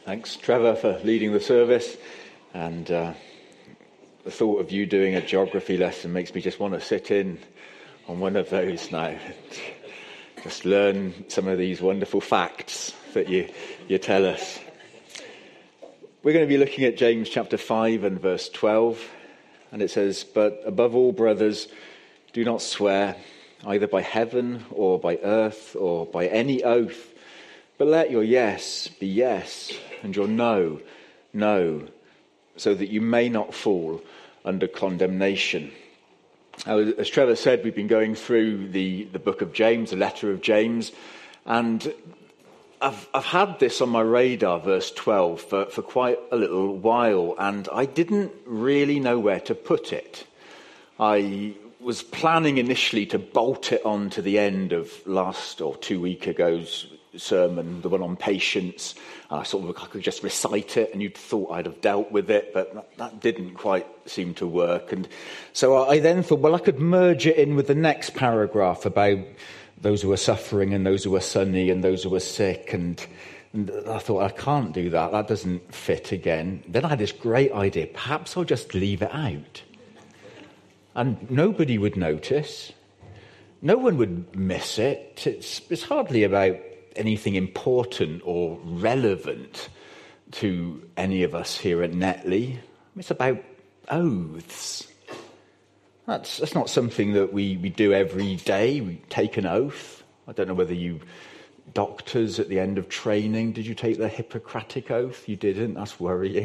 Thanks, Trevor, for leading the service. And the thought of you doing a geography lesson makes me just want to sit in on one of those now. Just learn some of these wonderful facts that you tell us. We're going to be looking at James chapter 5 and verse 12. And it says, "But above all, brothers, do not swear, either by heaven or by earth or by any oath. But let your yes be yes, and your no, no, so that you may not fall under condemnation." As Trevor said, we've been going through the book of James, the letter of James, and I've had this on my radar, verse 12, for quite a little while, and I didn't really know where to put it. I was planning initially to bolt it on to the end of last or 2 weeks ago's sermon, the one on patience. I could just recite it and you'd thought I'd have dealt with it, but that didn't quite seem to work. And so I then thought, well, I could merge it in with the next paragraph about those who are suffering and those who are sunny and those who are sick. And I thought, I can't do that. That doesn't fit again. Then I had this great idea. Perhaps I'll just leave it out. And nobody would notice. No one would miss it. It's hardly about anything important or relevant to any of us here at Netley. It's about oaths. That's not something that we do every day. We take an oath. I don't know whether you doctors at the end of training, did you take the Hippocratic oath? You didn't? That's worrying.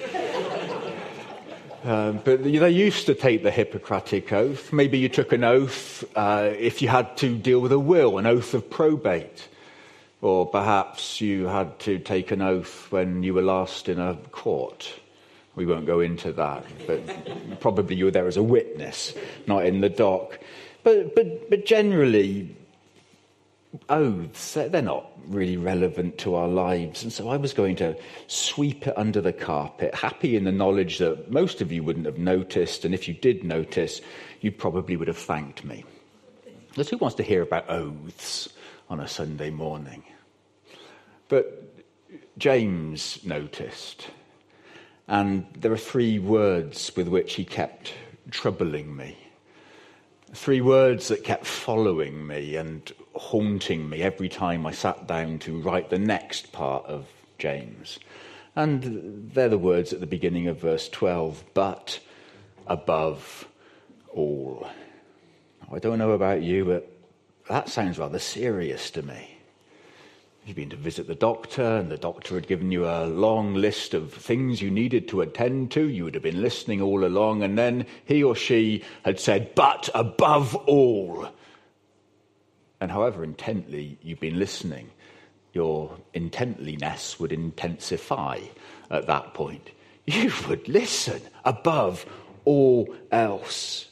But they used to take the Hippocratic oath. Maybe you took an oath if you had to deal with a will, an oath of probate. Or perhaps you had to take an oath when you were last in a court. We won't go into that, but probably you were there as a witness, not in the dock. But generally, oaths, they're not really relevant to our lives. And so I was going to sweep it under the carpet, happy in the knowledge that most of you wouldn't have noticed. And if you did notice, you probably would have thanked me. Because who wants to hear about oaths on a Sunday morning? But James noticed, and there are 3 words with which he kept troubling me. 3 words that kept following me and haunting me every time I sat down to write the next part of James. And they're the words at the beginning of verse 12, "but above all." I don't know about you, but that sounds rather serious to me. You've been to visit the doctor, and the doctor had given you a long list of things you needed to attend to. You would have been listening all along, and then he or she had said, "but above all." And however intently you've been listening, your intentliness would intensify at that point. You would listen above all else.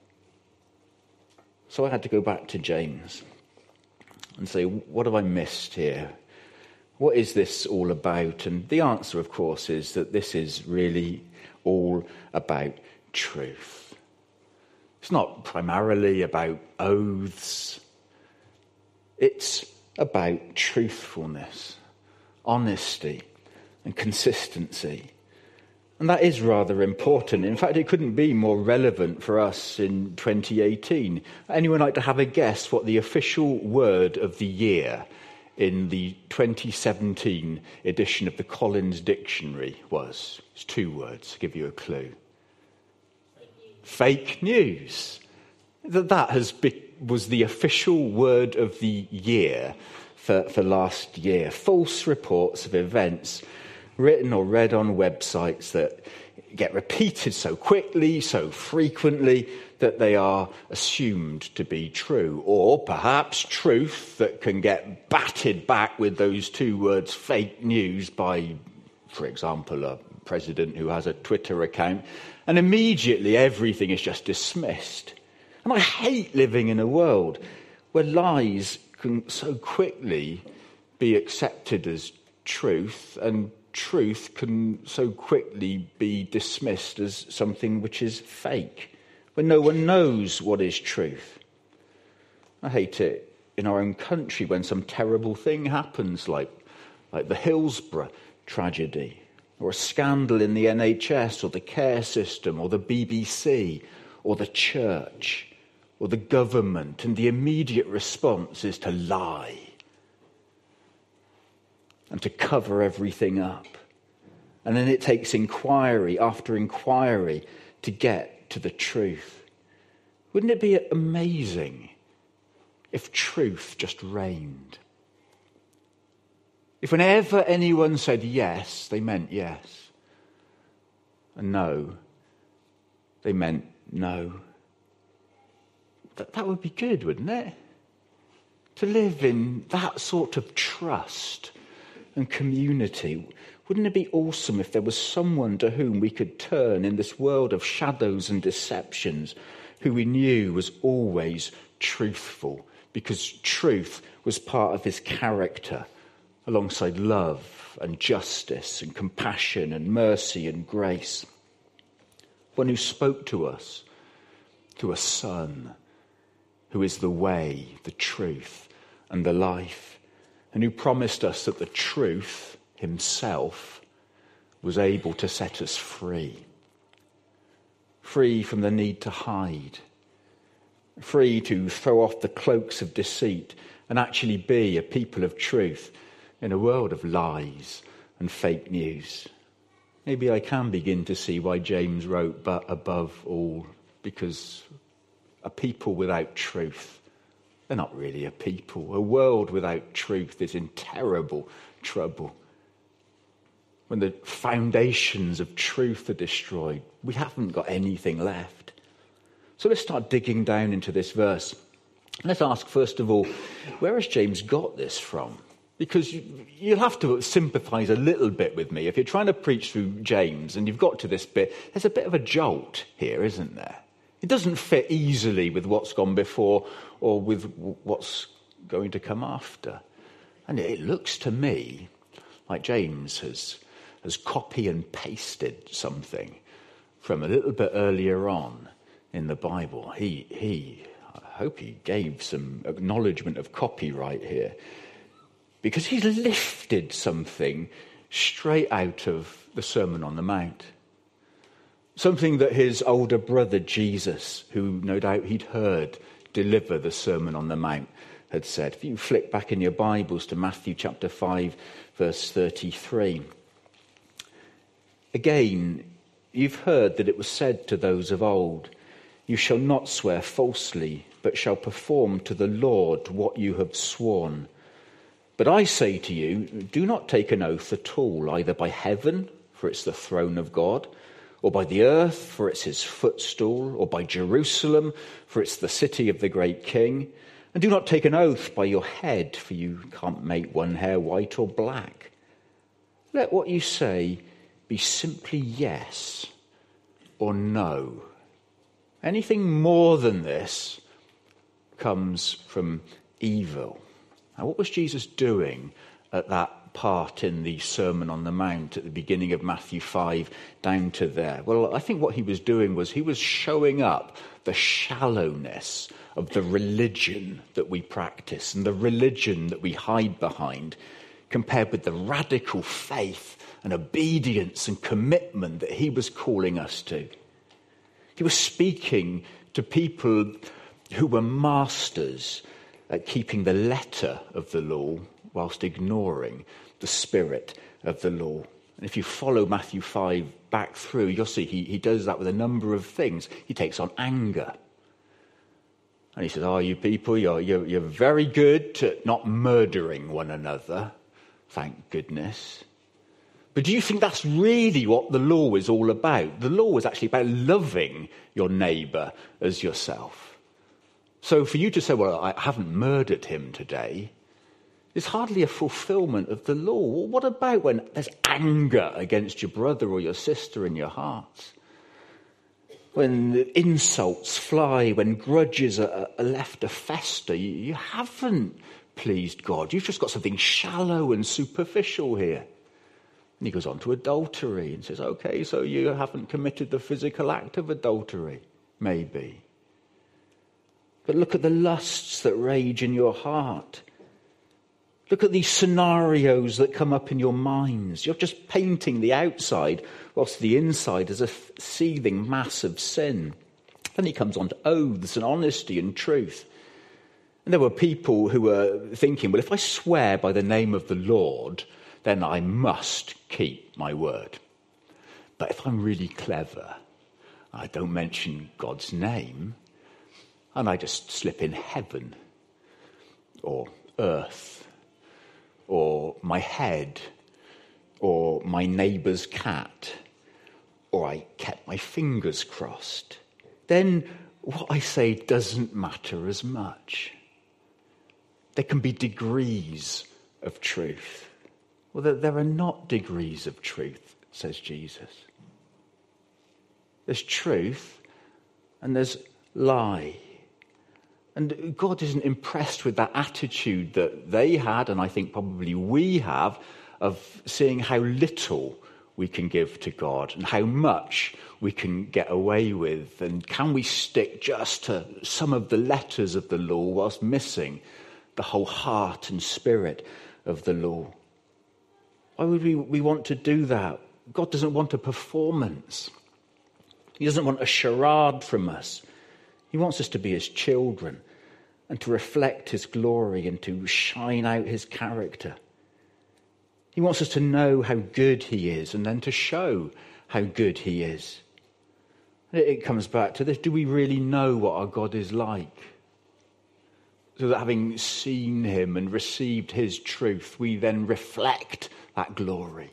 So I had to go back to James and say, what have I missed here? What is this all about? And the answer, of course, is that this is really all about truth. It's not primarily about oaths. It's about truthfulness, honesty, and consistency. And that is rather important. In fact, it couldn't be more relevant for us in 2018. Anyone like to have a guess what the official word of the year in the 2017 edition of the Collins Dictionary was? It's 2 words, to give you a clue. Fake news. That was the official word of the year for last year. False reports of events written or read on websites that get repeated so quickly, so frequently, that they are assumed to be true. Or perhaps truth that can get batted back with those 2 words, fake news, by, for example, a president who has a Twitter account, and immediately everything is just dismissed. And I hate living in a world where lies can so quickly be accepted as truth, and truth can so quickly be dismissed as something which is fake, when no one knows what is truth. I hate it in our own country when some terrible thing happens, like the Hillsborough tragedy, or a scandal in the NHS or the care system or the BBC or the church or the government, and the immediate response is to lie and to cover everything up. And then it takes inquiry after inquiry to get to the truth. Wouldn't it be amazing if truth just reigned? If whenever anyone said yes, they meant yes, and no, they meant no. That would be good, wouldn't it? To live in that sort of trust and community. Wouldn't it be awesome if there was someone to whom we could turn in this world of shadows and deceptions, who we knew was always truthful, because truth was part of his character, alongside love and justice and compassion and mercy and grace. One who spoke to us, to a son, who is the way, the truth, and the life, and who promised us that the truth himself was able to set us free. Free from the need to hide. Free to throw off the cloaks of deceit and actually be a people of truth in a world of lies and fake news. Maybe I can begin to see why James wrote, but above all, because a people without truth, they're not really a people. A world without truth is in terrible trouble. When the foundations of truth are destroyed, we haven't got anything left. So let's start digging down into this verse. Let's ask, first of all, where has James got this from? Because you'll have to sympathise a little bit with me. If you're trying to preach through James and you've got to this bit, there's a bit of a jolt here, isn't there? It doesn't fit easily with what's gone before or with what's going to come after. And it looks to me like James has copy and pasted something from a little bit earlier on in the Bible. I hope he gave some acknowledgement of copyright here, because he's lifted something straight out of the Sermon on the Mount. Something that his older brother Jesus, who no doubt he'd heard deliver the Sermon on the Mount, had said. If you flick back in your Bibles to Matthew chapter 5, verse 33. Again, you've heard that it was said to those of old, "You shall not swear falsely, but shall perform to the Lord what you have sworn." But I say to you, do not take an oath at all, either by heaven, for it's the throne of God, or by the earth, for it's his footstool, or by Jerusalem, for it's the city of the great king. And do not take an oath by your head, for you can't make one hair white or black. Let what you say be simply yes or no. Anything more than this comes from evil. Now, what was Jesus doing at that part in the Sermon on the Mount at the beginning of Matthew 5 down to there? Well, I think what he was doing was he was showing up the shallowness of the religion that we practice and the religion that we hide behind, compared with the radical faith and obedience and commitment that he was calling us to. He was speaking to people who were masters at keeping the letter of the law whilst ignoring the spirit of the law. And if you follow Matthew 5 back through, you'll see he does that with a number of things. He takes on anger. And he says, you people, you're very good at not murdering one another. Thank goodness. But do you think that's really what the law is all about? The law is actually about loving your neighbour as yourself. So for you to say, well, I haven't murdered him today, is hardly a fulfilment of the law. Well, what about when there's anger against your brother or your sister in your hearts? When insults fly, when grudges are left to fester, you haven't pleased God. You've just got something shallow and superficial here. And he goes on to adultery and says, okay, so you haven't committed the physical act of adultery, maybe. But look at the lusts that rage in your heart. Look at these scenarios that come up in your minds. You're just painting the outside whilst the inside is a seething mass of sin. Then he comes on to oaths and honesty and truth. And there were people who were thinking, well, if I swear by the name of the Lord, then I must keep my word. But if I'm really clever, I don't mention God's name, and I just slip in heaven or earth or my head or my neighbour's cat, or I kept my fingers crossed, then what I say doesn't matter as much. There can be degrees of truth. Well, there are not degrees of truth, says Jesus. There's truth and there's lie. And God isn't impressed with that attitude that they had, and I think probably we have, of seeing how little we can give to God and how much we can get away with. And can we stick just to some of the letters of the law whilst missing the whole heart and spirit of the law? Why would we want to do that? God doesn't want a performance. He doesn't want a charade from us. He wants us to be his children and to reflect his glory and to shine out his character. He wants us to know how good he is and then to show how good he is. It comes back to this. Do we really know what our God is like? So that having seen him and received his truth, we then reflect that glory.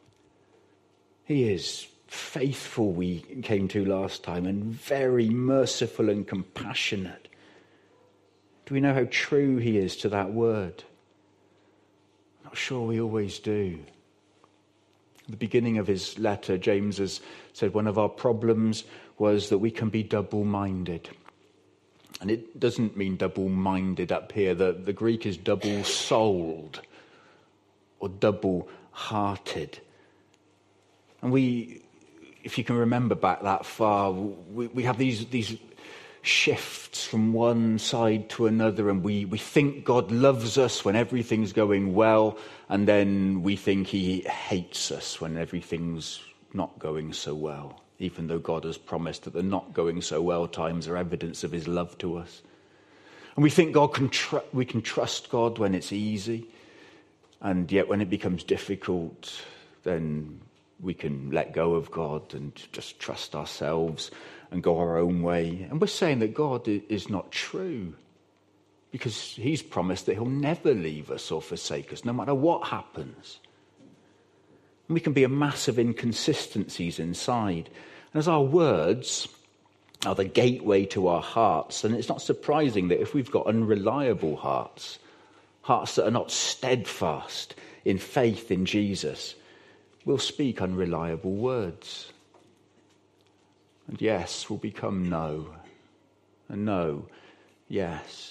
He is faithful, we came to last time, and very merciful and compassionate. Do we know how true he is to that word? I'm not sure we always do. At the beginning of his letter, James has said one of our problems was that we can be double-minded. And it doesn't mean double-minded up here. The Greek is double-souled or double-hearted. And we, if you can remember back that far, we have these shifts from one side to another, and we think God loves us when everything's going well, and then we think he hates us when everything's not going so well, even though God has promised that the not going so well times are evidence of his love to us. And we think we can trust God when it's easy, and yet when it becomes difficult, then we can let go of God and just trust ourselves and go our own way. And we're saying that God is not true, because he's promised that he'll never leave us or forsake us, no matter what happens. And we can be a mass of inconsistencies inside. And as our words are the gateway to our hearts, then it's not surprising that if we've got unreliable hearts, hearts that are not steadfast in faith in Jesus, we'll speak unreliable words. And yes will become no, and no, yes.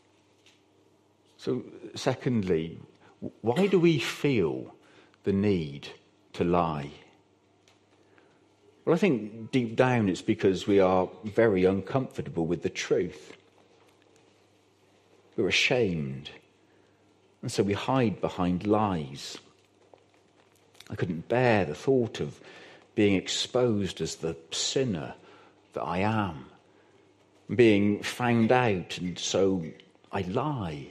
So secondly, why do we feel the need to lie? Well, I think deep down it's because we are very uncomfortable with the truth. We're ashamed, and so we hide behind lies. I couldn't bear the thought of being exposed as the sinner that I am, being found out, and so I lie.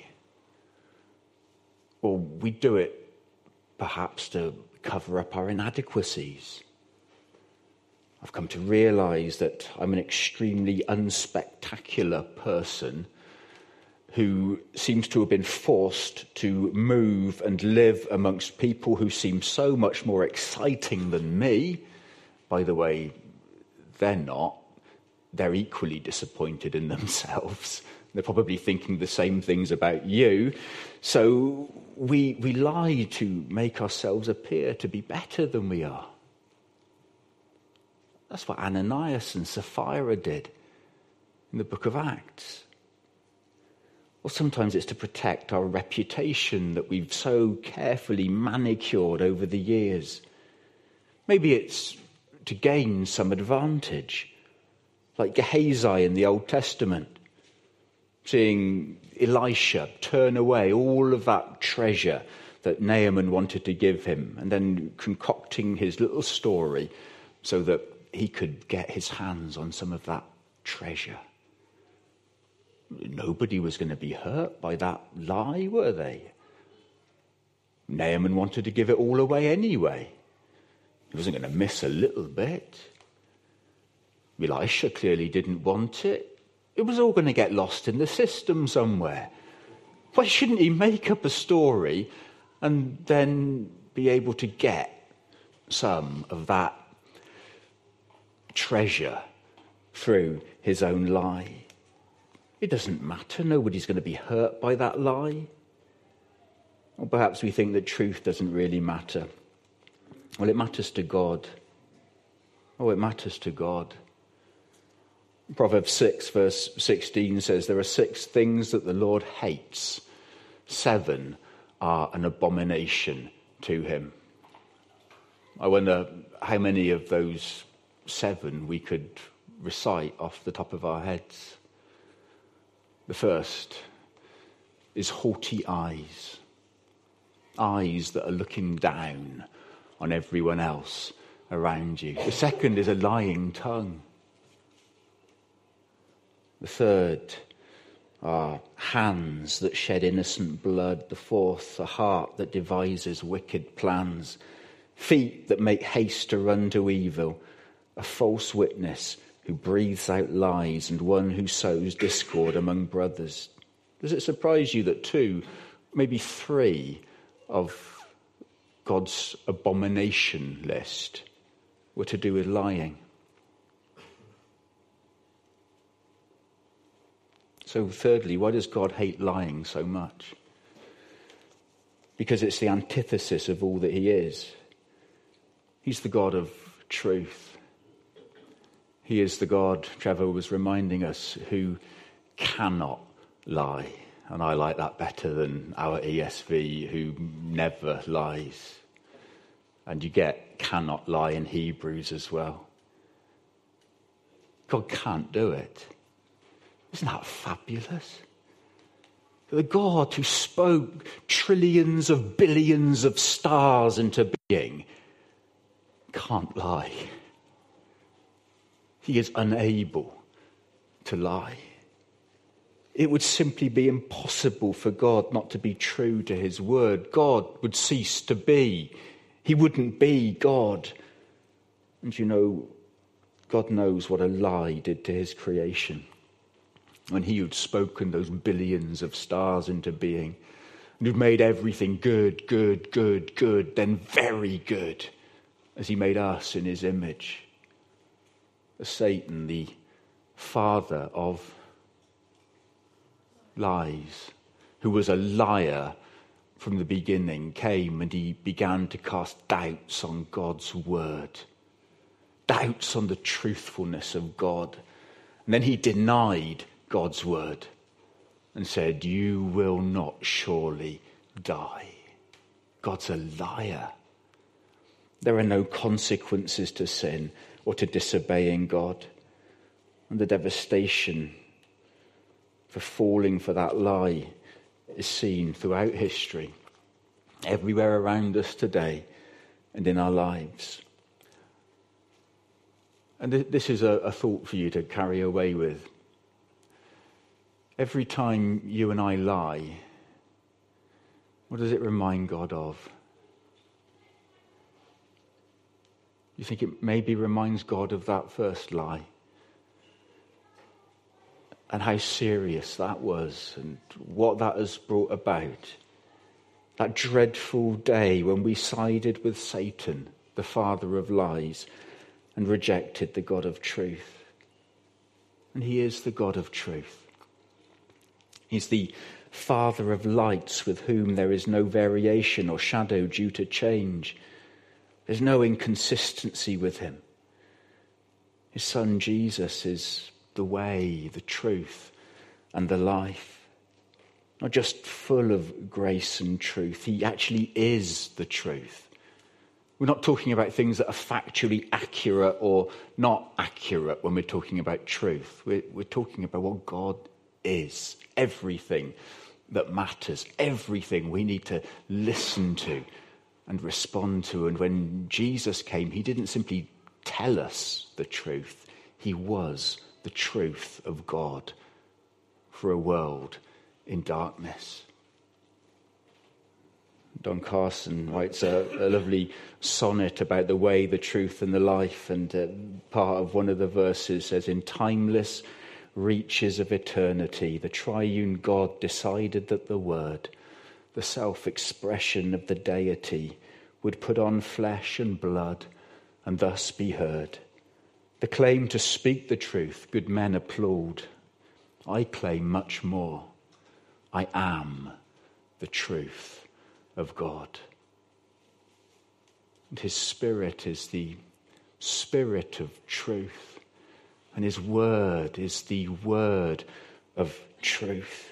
Or we do it perhaps to cover up our inadequacies. I've come to realise that I'm an extremely unspectacular person who seems to have been forced to move and live amongst people who seem so much more exciting than me. By the way, they're not. They're equally disappointed in themselves. They're probably thinking the same things about you. So we lie to make ourselves appear to be better than we are. That's what Ananias and Sapphira did in the book of Acts. Or sometimes it's to protect our reputation that we've so carefully manicured over the years. Maybe it's to gain some advantage, like Gehazi in the Old Testament, seeing Elisha turn away all of that treasure that Naaman wanted to give him, and then concocting his little story so that he could get his hands on some of that treasure. Nobody was going to be hurt by that lie, were they? Naaman wanted to give it all away anyway. He wasn't going to miss a little bit. Elisha clearly didn't want it. It was all going to get lost in the system somewhere. Why shouldn't he make up a story and then be able to get some of that treasure through his own lie? It doesn't matter. Nobody's going to be hurt by that lie. Or perhaps we think that truth doesn't really matter. Well, it matters to God. Oh, it matters to God. Proverbs 6 verse 16 says, there are 6 things that the Lord hates. 7 are an abomination to him. I wonder how many of those 7 we could recite off the top of our heads. The first is haughty eyes. Eyes that are looking down on everyone else around you. The second is a lying tongue. The third are hands that shed innocent blood. The fourth, a heart that devises wicked plans. Feet that make haste to run to evil. A false witness who breathes out lies, and one who sows discord among brothers. Does it surprise you that 2, maybe 3 of God's abomination list were to do with lying? So thirdly, why does God hate lying so much? Because it's the antithesis of all that he is. He's the God of truth. He is the God, Trevor was reminding us, who cannot lie. And I like that better than our ESV, who never lies. And you get cannot lie in Hebrews as well. God can't do it. Isn't that fabulous? The God who spoke trillions of billions of stars into being can't lie. He is unable to lie. It would simply be impossible for God not to be true to his word. God would cease to be. He wouldn't be God. And you know, God knows what a lie did to his creation. When he who'd spoken those billions of stars into being, and who'd made everything good, good, good, good, then very good, as he made us in his image. Satan, the father of lies, who was a liar from the beginning, came and he began to cast doubts on God's word, doubts on the truthfulness of God. And then he denied God's word and said, you will not surely die. God's a liar. There are no consequences to sin or to disobeying God. And the devastation for falling for that lie is seen throughout history, everywhere around us today and in our lives. And this is a thought for you to carry away with. Every time you and I lie, what does it remind God of? You think it maybe reminds God of that first lie and how serious that was and what that has brought about. That dreadful day when we sided with Satan, the father of lies, and rejected the God of truth. And he is the God of truth. He's the Father of lights, with whom there is no variation or shadow due to change. There's no inconsistency with him. His son Jesus is the way, the truth, and the life. Not just full of grace and truth. He actually is the truth. We're not talking about things that are factually accurate or not accurate when we're talking about truth. We're talking about what God is, everything that matters, everything we need to listen to and respond to. And when Jesus came, he didn't simply tell us the truth. He was the truth of God for a world in darkness. Don Carson writes a lovely sonnet about the way, the truth and the life, and part of one of the verses says, in timeless reaches of eternity, the triune God decided that the Word, the self-expression of the deity, would put on flesh and blood and thus be heard. The claim to speak the truth, good men applaud. I claim much more. I am the truth of God. And his Spirit is the Spirit of truth. And his word is the word of truth.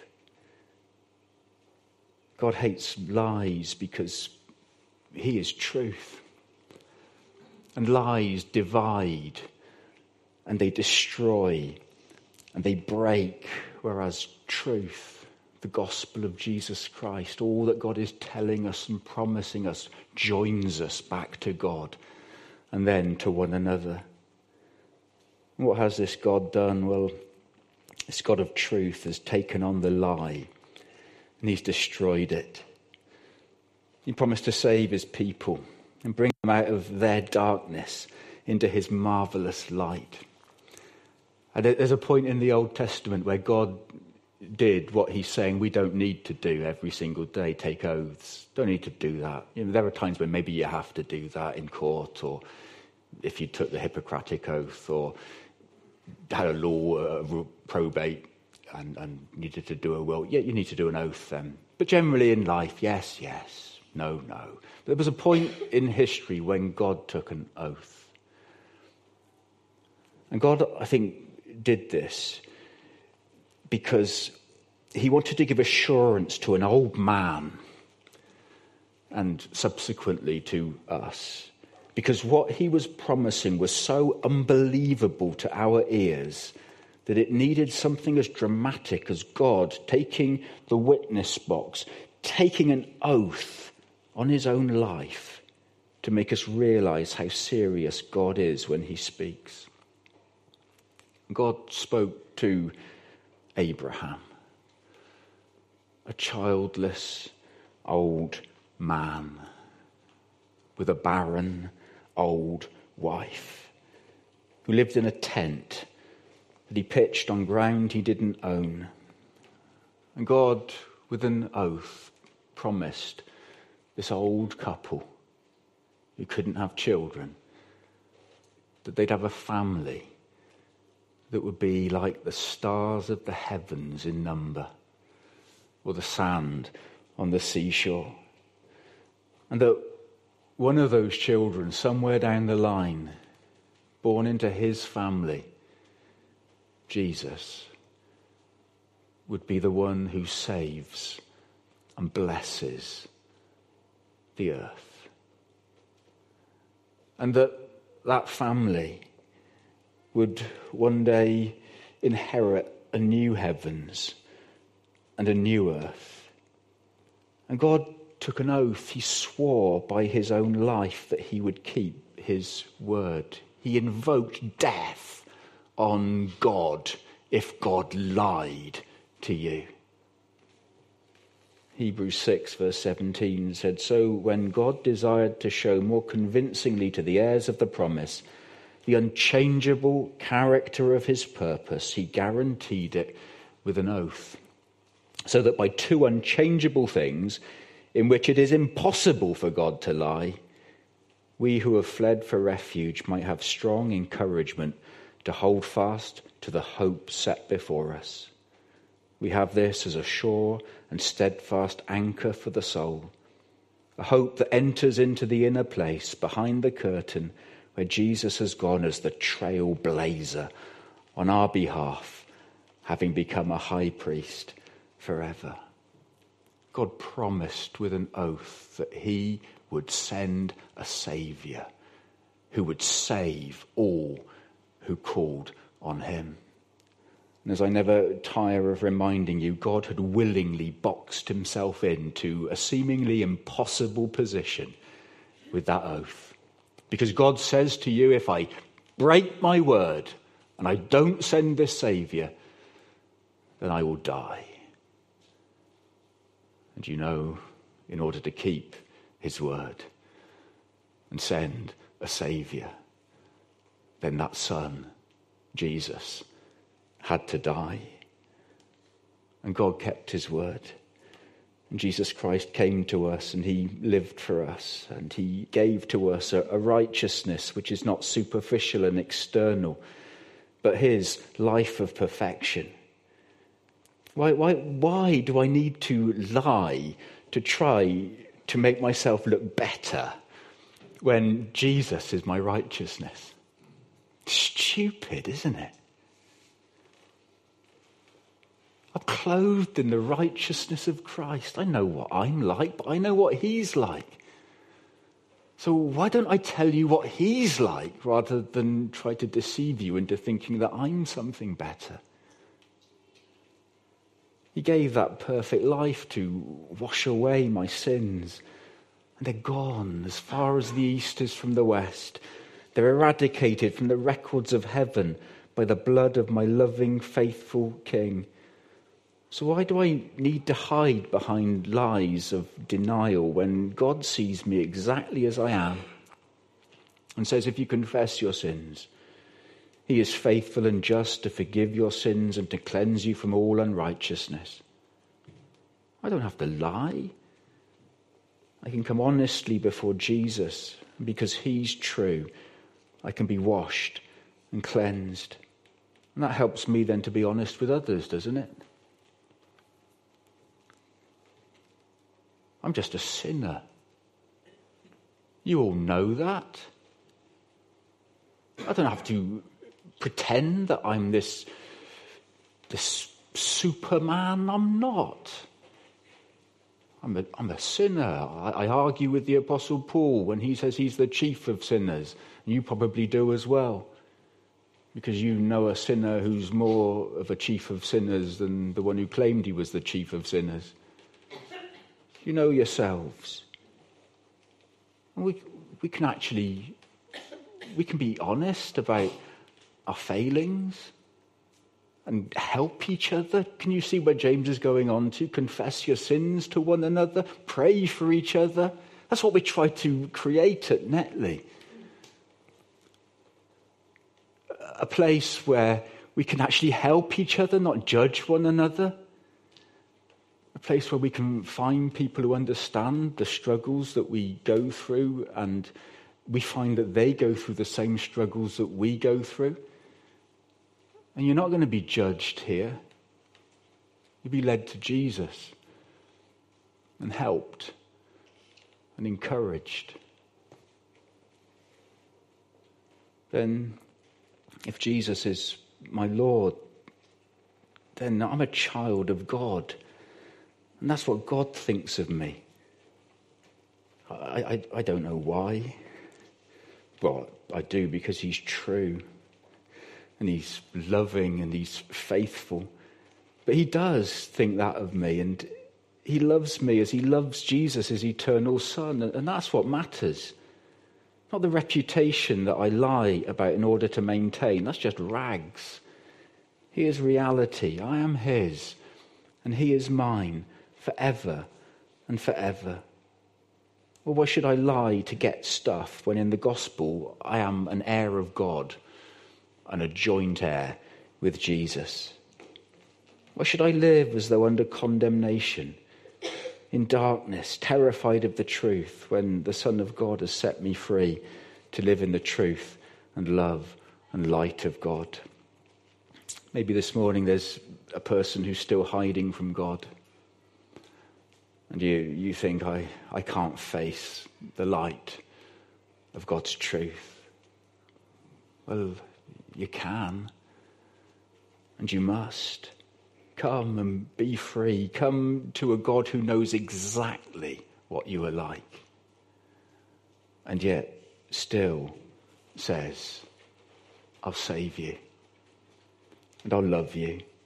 God hates lies because he is truth. And lies divide, and they destroy, and they break, whereas truth, the gospel of Jesus Christ, all that God is telling us and promising us, joins us back to God and then to one another. What has this God done? Well, this God of truth has taken on the lie and he's destroyed it. He promised to save his people and bring them out of their darkness into his marvelous light. And there's a point in the Old Testament where God did what he's saying we don't need to do every single day, take oaths. Don't need to do that. There are times when maybe you have to do that in court, or if you took the Hippocratic Oath, or had a law, probate, and needed to do a will. Yeah, you need to do an oath then. But generally in life, yes, no. There was a point in history when God took an oath. And God, I think, did this because he wanted to give assurance to an old man and subsequently to us. Because what he was promising was so unbelievable to our ears that it needed something as dramatic as God taking the witness box, taking an oath on his own life to make us realize how serious God is when he speaks. God spoke to Abraham, a childless old man with a barren old wife who lived in a tent that he pitched on ground he didn't own. And God, with an oath, promised this old couple who couldn't have children that they'd have a family that would be like the stars of the heavens in number, or the sand on the seashore. And that one of those children, somewhere down the line, born into his family, Jesus, would be the one who saves and blesses the earth. And that family would one day inherit a new heavens and a new earth. And God took an oath. He swore by his own life that he would keep his word. He invoked death on God if God lied to you. Hebrews 6 verse 17 said, so when God desired to show more convincingly to the heirs of the promise the unchangeable character of his purpose, he guaranteed it with an oath, so that by two unchangeable things in which it is impossible for God to lie, we who have fled for refuge might have strong encouragement to hold fast to the hope set before us. We have this as a sure and steadfast anchor for the soul, a hope that enters into the inner place behind the curtain where Jesus has gone as the trailblazer on our behalf, having become a high priest forever. God promised with an oath that he would send a saviour who would save all who called on him. And as I never tire of reminding you, God had willingly boxed himself into a seemingly impossible position with that oath. Because God says to you, if I break my word and I don't send this Saviour, then I will die. And you know, in order to keep his word and send a Saviour, then that Son, Jesus, had to die. And God kept his word. And Jesus Christ came to us and he lived for us. And he gave to us a righteousness which is not superficial and external, but his life of perfection. Why do I need to lie to try to make myself look better when Jesus is my righteousness? Stupid, isn't it? I'm clothed in the righteousness of Christ. I know what I'm like, but I know what he's like. So why don't I tell you what he's like rather than try to deceive you into thinking that I'm something better? He gave that perfect life to wash away my sins. And they're gone as far as the east is from the west. They're eradicated from the records of heaven by the blood of my loving, faithful King. So why do I need to hide behind lies of denial when God sees me exactly as I am and says, if you confess your sins, he is faithful and just to forgive your sins and to cleanse you from all unrighteousness. I don't have to lie. I can come honestly before Jesus, and because he's true, I can be washed and cleansed. And that helps me then to be honest with others, doesn't it? I'm just a sinner. You all know that. I don't have to pretend that I'm this Superman. I'm not. I'm a sinner. I argue with the Apostle Paul when he says he's the chief of sinners. And you probably do as well. Because you know a sinner who's more of a chief of sinners than the one who claimed he was the chief of sinners. You know yourselves. And we can be honest about our failings and help each other. Can you see where James is going on to? Confess your sins to one another, pray for each other. That's what we try to create at Netley. A place where we can actually help each other, not judge one another. A place where we can find people who understand the struggles that we go through, and we find that they go through the same struggles that we go through. And you're not going to be judged here. You'll be led to Jesus and helped and encouraged. Then, if Jesus is my Lord, then I'm a child of God. And that's what God thinks of me. I don't know why. Well, I do, because he's true. And he's loving and he's faithful. But he does think that of me. And he loves me as he loves Jesus, his eternal Son. And that's what matters. Not the reputation that I lie about in order to maintain. That's just rags. He is reality. I am his. And he is mine forever and forever. Well, why should I lie to get stuff when in the gospel I am an heir of God and a joint heir with Jesus? Why should I live as though under condemnation, in darkness, terrified of the truth, when the Son of God has set me free to live in the truth and love and light of God? Maybe this morning there's a person who's still hiding from God. And you think, I can't face the light of God's truth. Well, you can. And you must. Come and be free. Come to a God who knows exactly what you are like. And yet still says, I'll save you. And I'll love you.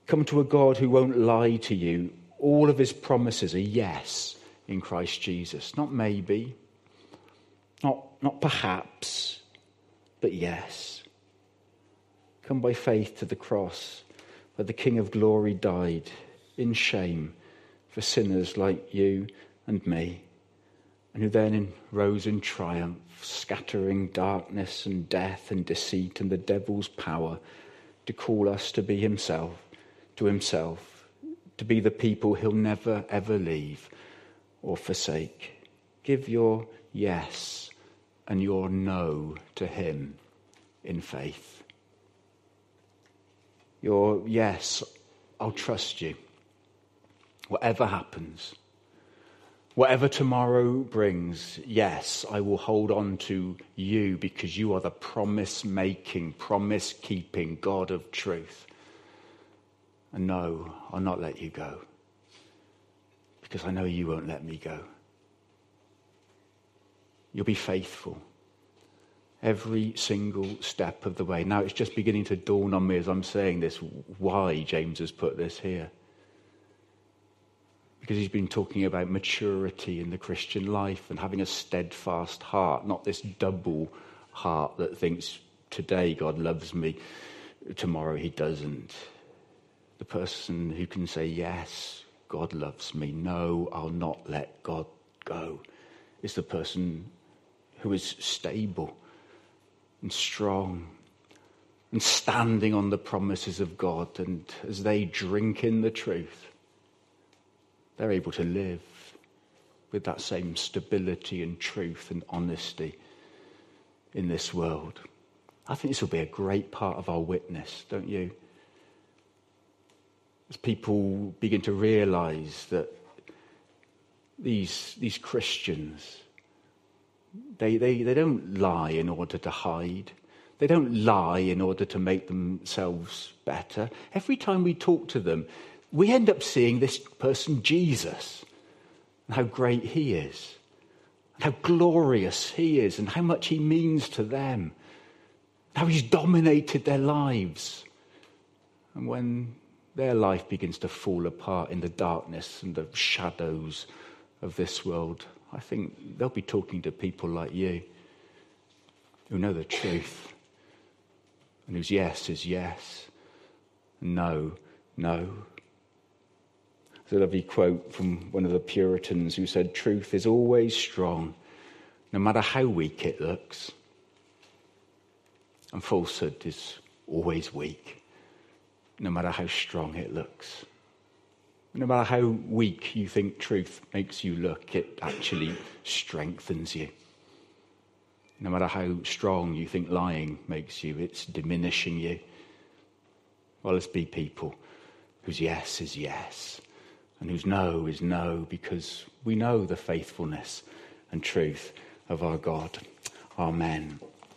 Come to a God who won't lie to you. All of his promises are yes in Christ Jesus. Not maybe, not perhaps, but yes. Come by faith to the cross where the King of Glory died in shame for sinners like you and me, and who then rose in triumph, scattering darkness and death and deceit and the devil's power, to call us to be himself, to be the people he'll never ever leave or forsake. Give your yes and your no to him in faith. Your yes, I'll trust you. Whatever happens, whatever tomorrow brings, yes, I will hold on to you because you are the promise-making, promise-keeping God of truth. And no, I'll not let you go because I know you won't let me go. You'll be faithful every single step of the way. Now it's just beginning to dawn on me as I'm saying this why James has put this here. Because he's been talking about maturity in the Christian life and having a steadfast heart, not this double heart that thinks today God loves me, tomorrow he doesn't. The person who can say, yes, God loves me. No, I'll not let God go. Is the person who is stable and strong and standing on the promises of God. And as they drink in the truth, they're able to live with that same stability and truth and honesty in this world. I think this will be a great part of our witness, don't you? As people begin to realise that these Christians, they don't lie in order to hide. They don't lie in order to make themselves better. Every time we talk to them, we end up seeing this person, Jesus, and how great he is, and how glorious he is, and how much he means to them, how he's dominated their lives. And when their life begins to fall apart in the darkness and the shadows of this world, I think they'll be talking to people like you, who know the truth, and whose yes is yes, and no, no. There's a lovely quote from one of the Puritans who said, truth is always strong, no matter how weak it looks. And falsehood is always weak, no matter how strong it looks. No matter how weak you think truth makes you look, it actually strengthens you. No matter how strong you think lying makes you, it's diminishing you. Well, let's be people whose yes is yes, and whose no is no, because we know the faithfulness and truth of our God. Amen.